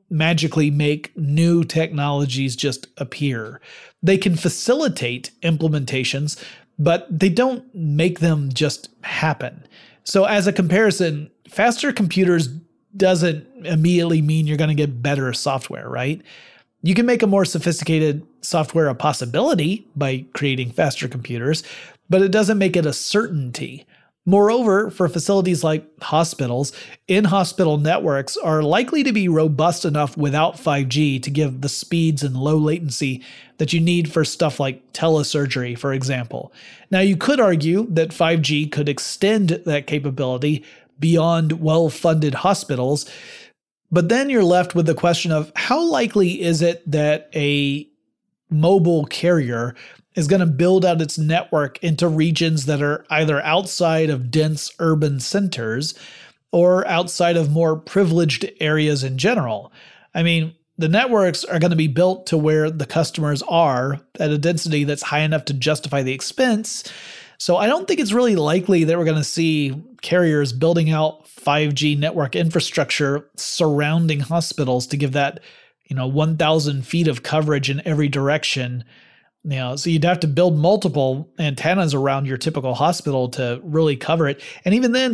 magically make new technologies just appear. They can facilitate implementations, but they don't make them just happen. So as a comparison, faster computers doesn't immediately mean you're going to get better software, right? You can make a more sophisticated software a possibility by creating faster computers, but it doesn't make it a certainty. Moreover, for facilities like hospitals, in-hospital networks are likely to be robust enough without five G to give the speeds and low latency that you need for stuff like telesurgery, for example. Now, you could argue that five G could extend that capability beyond well-funded hospitals, but then you're left with the question of how likely is it that a mobile carrier is going to build out its network into regions that are either outside of dense urban centers or outside of more privileged areas in general. I mean, the networks are going to be built to where the customers are at a density that's high enough to justify the expense. So I don't think it's really likely that we're going to see carriers building out five G network infrastructure surrounding hospitals to give that, you know, one thousand feet of coverage in every direction. You know, so you'd have to build multiple antennas around your typical hospital to really cover it. And even then,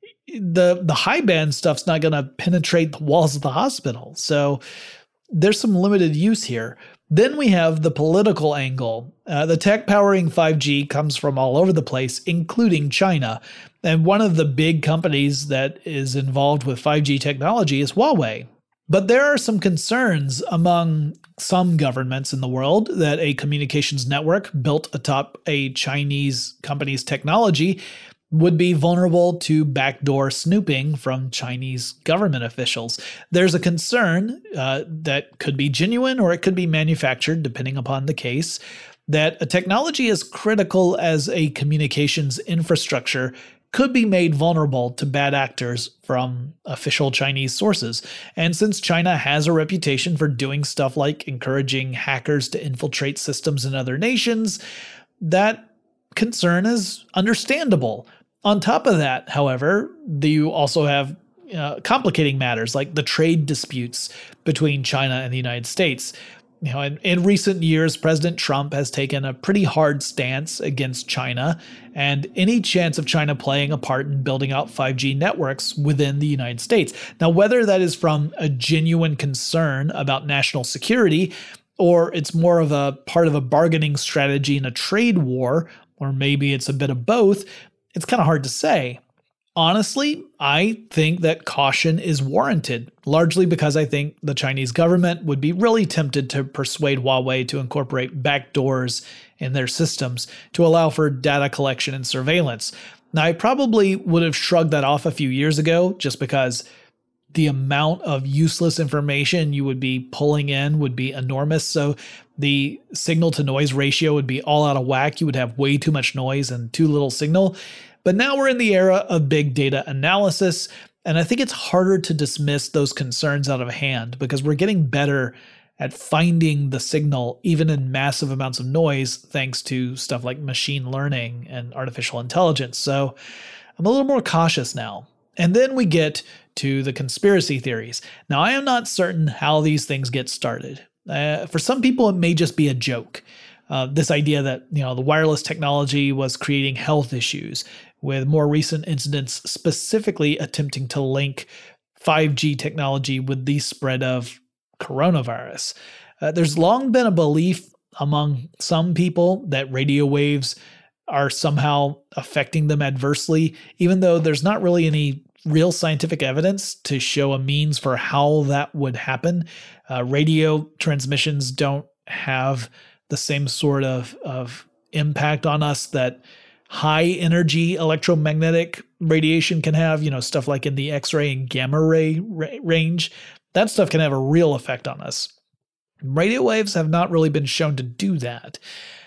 the the high band stuff's not going to penetrate the walls of the hospital. So there's some limited use here. Then we have the political angle. Uh, the tech powering five G comes from all over the place, including China. And one of the big companies that is involved with five G technology is Huawei. But there are some concerns among some governments in the world that a communications network built atop a Chinese company's technology would be vulnerable to backdoor snooping from Chinese government officials. There's a concern uh, that could be genuine or it could be manufactured, depending upon the case, that a technology as critical as a communications infrastructure could be made vulnerable to bad actors from official Chinese sources. And since China has a reputation for doing stuff like encouraging hackers to infiltrate systems in other nations, that concern is understandable. On top of that, however, you also have uh, complicating matters like the trade disputes between China and the United States. You know, in, in recent years, President Trump has taken a pretty hard stance against China and any chance of China playing a part in building out five G networks within the United States. Now, whether that is from a genuine concern about national security or it's more of a part of a bargaining strategy in a trade war, or maybe it's a bit of both, it's kind of hard to say. Honestly, I think that caution is warranted, largely because I think the Chinese government would be really tempted to persuade Huawei to incorporate backdoors in their systems to allow for data collection and surveillance. Now, I probably would have shrugged that off a few years ago just because the amount of useless information you would be pulling in would be enormous. So the signal to noise ratio would be all out of whack. You would have way too much noise and too little signal. But now we're in the era of big data analysis, and I think it's harder to dismiss those concerns out of hand because we're getting better at finding the signal even in massive amounts of noise thanks to stuff like machine learning and artificial intelligence. So I'm a little more cautious now. And then we get to the conspiracy theories. Now, I am not certain how these things get started. Uh, for some people, it may just be a joke. Uh, this idea that, you know, the wireless technology was creating health issues, with more recent incidents specifically attempting to link five G technology with the spread of coronavirus. Uh, there's long been a belief among some people that radio waves are somehow affecting them adversely, even though there's not really any real scientific evidence to show a means for how that would happen. Uh, radio transmissions don't have the same sort of, of impact on us that high energy electromagnetic radiation can have, you know, stuff like in the X-ray and gamma ray ra- range. That stuff can have a real effect on us. Radio waves have not really been shown to do that.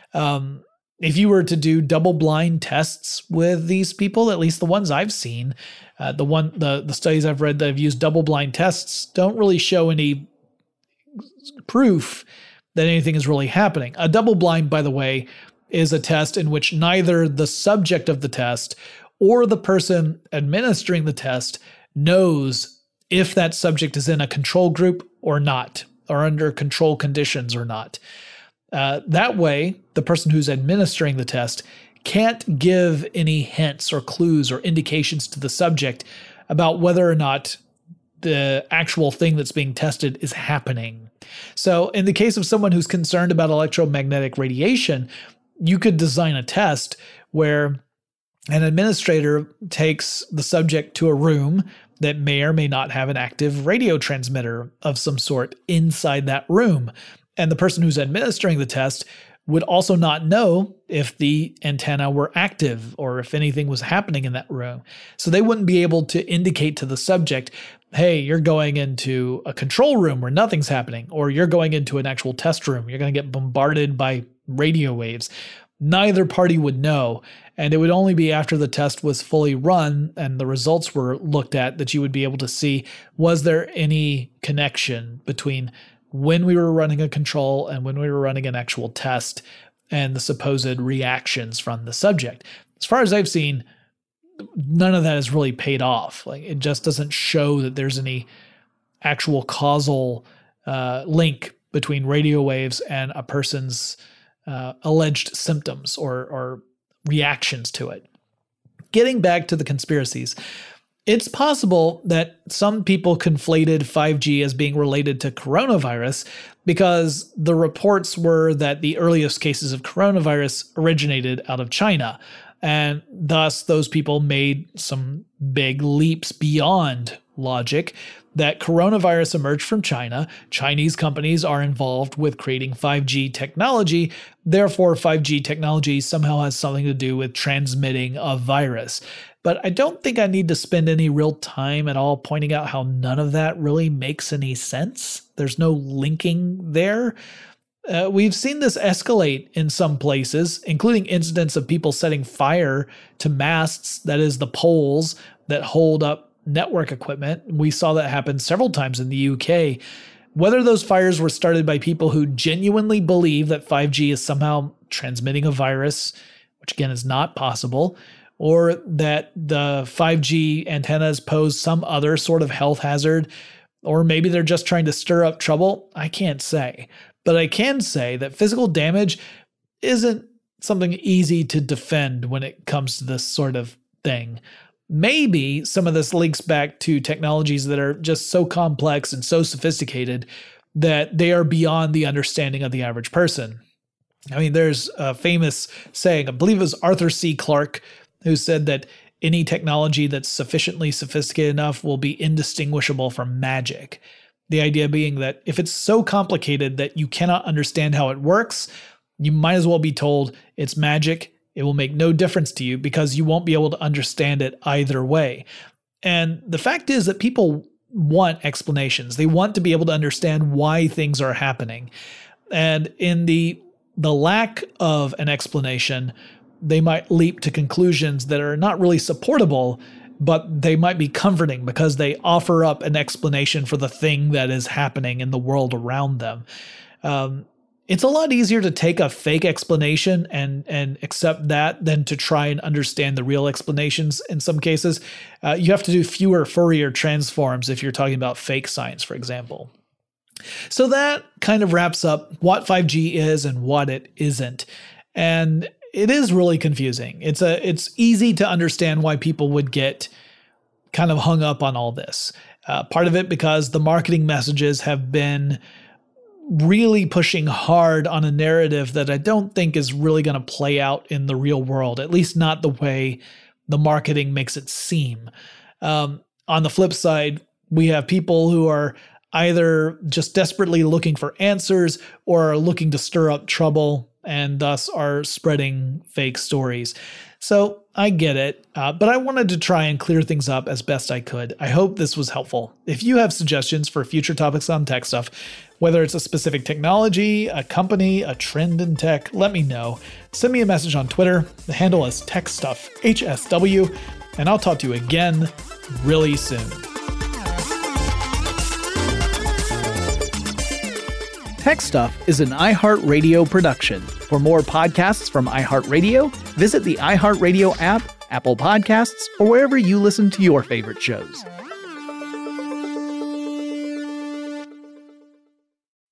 Um, if you were to do double-blind tests with these people, at least the ones I've seen, uh, the one the, the studies I've read that have used double-blind tests don't really show any proof that anything is really happening. A double-blind, by the way, is a test in which neither the subject of the test or the person administering the test knows if that subject is in a control group or not, or under control conditions or not. Uh, that way, the person who's administering the test can't give any hints or clues or indications to the subject about whether or not the actual thing that's being tested is happening. So in the case of someone who's concerned about electromagnetic radiation, you could design a test where an administrator takes the subject to a room that may or may not have an active radio transmitter of some sort inside that room. And the person who's administering the test would also not know if the antenna were active or if anything was happening in that room. So they wouldn't be able to indicate to the subject, hey, you're going into a control room where nothing's happening, or you're going into an actual test room. You're going to get bombarded by radio waves. Neither party would know. And it would only be after the test was fully run and the results were looked at that you would be able to see, was there any connection between when we were running a control and when we were running an actual test and the supposed reactions from the subject. As far as I've seen, none of that has really paid off. Like, it just doesn't show that there's any actual causal uh, link between radio waves and a person's uh, alleged symptoms or, or reactions to it. Getting back to the conspiracies, it's possible that some people conflated five G as being related to coronavirus because the reports were that the earliest cases of coronavirus originated out of China. And thus, those people made some big leaps beyond logic that coronavirus emerged from China. Chinese companies are involved with creating five G technology. Therefore, five G technology somehow has something to do with transmitting a virus. But I don't think I need to spend any real time at all pointing out how none of that really makes any sense. There's no linking there. Uh, we've seen this escalate in some places, including incidents of people setting fire to masts, that is the poles that hold up network equipment. We saw that happen several times in the U K. Whether those fires were started by people who genuinely believe that five G is somehow transmitting a virus, which again is not possible, or that the five G antennas pose some other sort of health hazard, or maybe they're just trying to stir up trouble, I can't say. But I can say that physical damage isn't something easy to defend when it comes to this sort of thing. Maybe some of this links back to technologies that are just so complex and so sophisticated that they are beyond the understanding of the average person. I mean, there's a famous saying, I believe it was Arthur C. Clarke, who said that any technology that's sufficiently sophisticated enough will be indistinguishable from magic. The idea being that if it's so complicated that you cannot understand how it works, you might as well be told it's magic. It will make no difference to you because you won't be able to understand it either way. And the fact is that people want explanations. They want to be able to understand why things are happening. And in the the lack of an explanation, they might leap to conclusions that are not really supportable, but they might be comforting because they offer up an explanation for the thing that is happening in the world around them. Um, it's a lot easier to take a fake explanation and, and accept that than to try and understand the real explanations in some cases. Uh, you have to do fewer Fourier transforms if you're talking about fake science, for example. So that kind of wraps up what five G is and what it isn't. And it is really confusing. It's a it's easy to understand why people would get kind of hung up on all this. Uh, part of it because the marketing messages have been really pushing hard on a narrative that I don't think is really going to play out in the real world, at least not the way the marketing makes it seem. Um, on the flip side, we have people who are either just desperately looking for answers or are looking to stir up trouble and thus are spreading fake stories. So I get it, uh, but I wanted to try and clear things up as best I could. I hope this was helpful. If you have suggestions for future topics on tech stuff, whether it's a specific technology, a company, a trend in tech, let me know. Send me a message on Twitter. The handle is TechStuffHSW, and I'll talk to you again really soon. Tech Stuff is an iHeartRadio production. For more podcasts from iHeartRadio, visit the iHeartRadio app, Apple Podcasts, or wherever you listen to your favorite shows.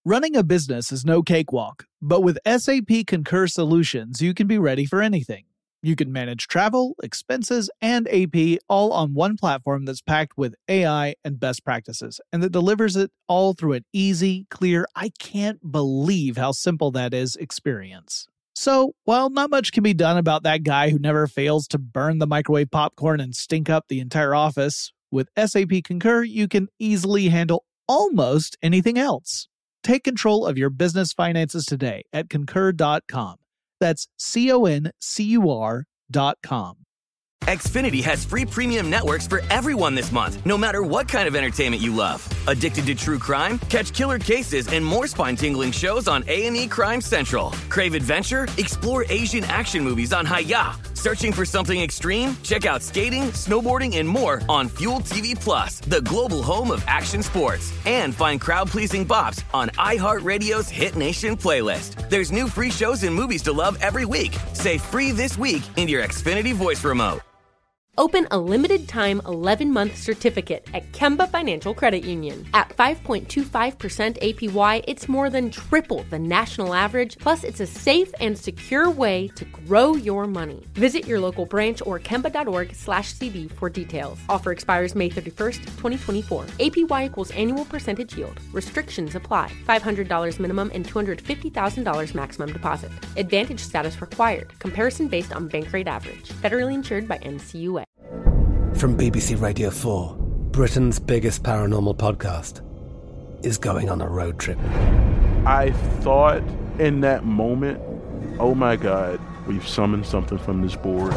Running a business is no cakewalk, but with S A P Concur Solutions, you can be ready for anything. You can manage travel, expenses, and A P all on one platform that's packed with A I and best practices, and that delivers it all through an easy, clear, I can't believe how simple that is experience. So, while not much can be done about that guy who never fails to burn the microwave popcorn and stink up the entire office, with S A P Concur, you can easily handle almost anything else. Take control of your business finances today at concur dot com. That's C O N C U R dot com. Xfinity has free premium networks for everyone this month, no matter what kind of entertainment you love. Addicted to true crime? Catch killer cases and more spine-tingling shows on A and E Crime Central. Crave adventure? Explore Asian action movies on Hi-Ya. Searching for something extreme? Check out skating, snowboarding, and more on Fuel T V Plus, the global home of action sports. And find crowd-pleasing bops on iHeartRadio's Hit Nation playlist. There's new free shows and movies to love every week. Say free this week in your Xfinity voice remote. Open a limited-time eleven-month certificate at Kemba Financial Credit Union. At five point two five percent A P Y, it's more than triple the national average, plus it's a safe and secure way to grow your money. Visit your local branch or kemba.org slash CD for details. Offer expires May thirty-first, twenty twenty-four. A P Y equals annual percentage yield. Restrictions apply. five hundred dollars minimum and two hundred fifty thousand dollars maximum deposit. Advantage status required. Comparison based on bank rate average. Federally insured by N C U A. From B B C Radio four, Britain's biggest paranormal podcast is going on a road trip. I thought in that moment, oh my God, we've summoned something from this board.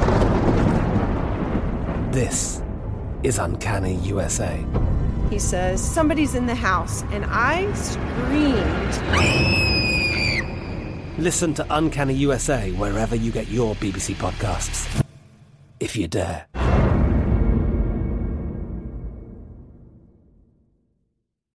This is Uncanny U S A. He says, somebody's in the house, and I screamed. Listen to Uncanny U S A wherever you get your B B C podcasts, if you dare.